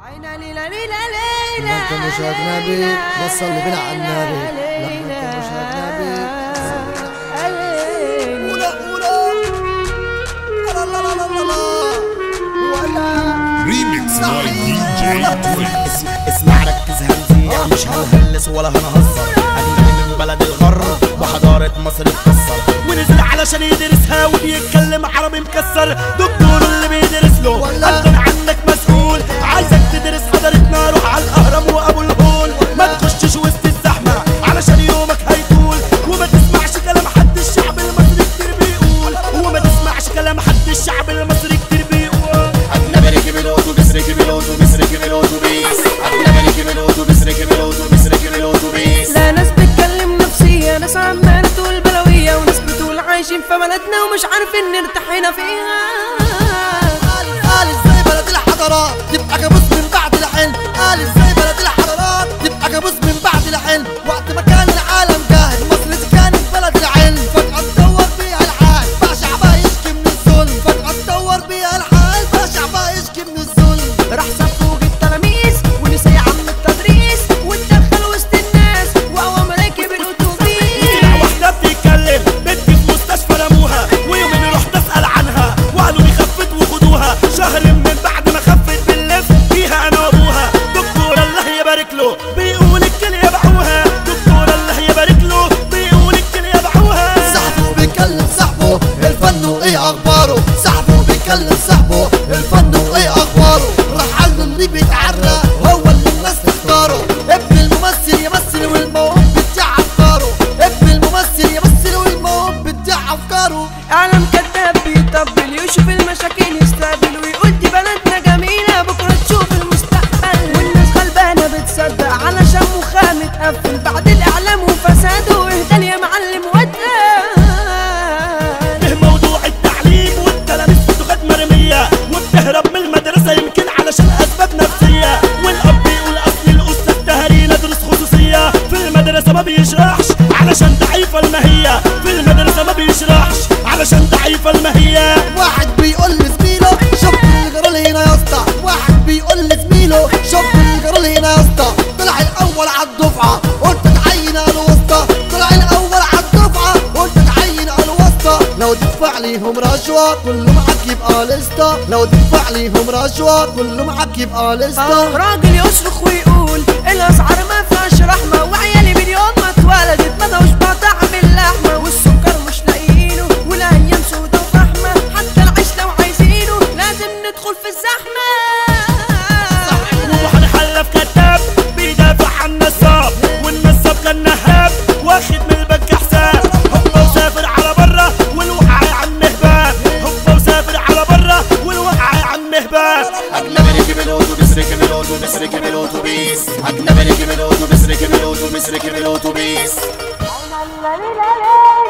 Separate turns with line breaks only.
لما انت مش اجنبي وصلني بنا على النبي. لما انت مش اجنبي
ريميكس باي دي جي توينز.
اسمع ركز هنزيع مش هنهلس ولا هنهزر. اجنبي من بلد الغرب وحضارة مصر اتكسر ونزل علشان يدرسها وبيتكلم عربي مكسر. دكتور اللي بيدرس له قدم عنك مسؤول. عايزك تدرس حضارتنا روح على الاهرام وابو الهول. ما تخشش وسط الزحمة علشان يومك هيطول. وما تسمعش كلام حد الشعب المصري كتير بيقول. وما تسمعش كلام حد الشعب المصري كتير بيقول. اجنبي ركب الاتوبيس ركب الاتوبيس ركب الاتوبيس. اجنبي ركب الاتوبيس ركب الاتوبيس ركب الاتوبيس.
لا ناس بتتكلم نفسية، ناس عمالة تقول بلوية، وناس بتقول عايشين في بلدنا ومش عارفين نرتاح هنا فيها.
قال ازاي بلد الحضارات تبقى كابوس من بعد الحلم. قال ازاي بلد الحضارات تبقى كابوس من بعد الحلم. وقت ما كان العالم جاهل مصر دي كانت بلد العلم. فجأة اتطور بيها الحال بقى شعبها يشكي من الظلم. فجأة اتطور بيها الحال بقى شعبها يشكي من الظلم.
راح صفوق التلاميذ ونسي عم التدريس واتدخل وسط الناس وقوم راكب الاتوبيس.
واحدة بتتكلم بنتي في مستشفى رموها ويومين رحت اسأل عنها وقالوا لي خفت وخدوها. شهر من بعد ما خفت بنلف فيها انا وابوها. دكتور الله يبارك له بيقول الكل يبيعوها. دكتور الله يبارك له بيقول الكل يبيعوها.
صاحبه بيكلم صاحبه الفن وايه اخباره. صاحبه بيكلم صاحبه الفن وايه اخباره. راح قال له اللي بيتعرى هو اللي الناس تختاره. ابن الممثل يمثل والموهوب بتاع افكاره. ابن الممثل يمثل والموهوب بتاع افكاره.
اعلام كذاب بيطبل يشوف المشاكل يستقبل ويقول دي بلدنا جميلة بكرة تشوف المستقبل. والناس غلبانة بتصدق علشان مخها متقفل بعد الاعلام وفساده. واهدى يا معلم
ده موضوع التعليم والتلاميذ بتاخد مرمية وبتهرب من المدرسة يمكن علشان اسباب نفسية. والاب يقول اصل الاستاذ تهري ندرس خصوصية. في المدرسة ما بيشرحش علشان ضعيفة الماهية. في المدرسة ما بيشرحش علشان ضعيفة الماهية.
واحد بيقول لزميله شوف الجرال هنا يا اسطى. واحد بيقول لزميله شوف الجرال هنا يا اسطى. طلع الاول على الدفعه قلت اتعين على الوسطى. طلع الاول على الدفعه قلت اتعين على الوسطى. لو تدفع ليهم رشوه كله معاك يبقى لسطى. لو تدفع ليهم رشوه كله معاك يبقى لسطى.
راجل يصرخ ويقول الاسعار ما فيهاش رحمه. وعيالي من يوم ما اتولدت ما دوش بطعم اللحمه. والسكر مش لاقيينه والايام سودا وفحمه. حتى العيش لو عايزينه لازم ندخل في الزحمه.
وهنحلف كذاب بيدافع عن النصاب. والنصاب كان نهاب واخد من البنك حساب. هو وسافر على برا والوقع عن مهباب. هو وسافر على برا والوقع عن مهباب. اجنبي ركب الاتوبيس ركب الاتوبيس ركب الاتوبيس. اجنبي ركب الاتوبيس ركب الاتوبيس ركب الاتوبيس.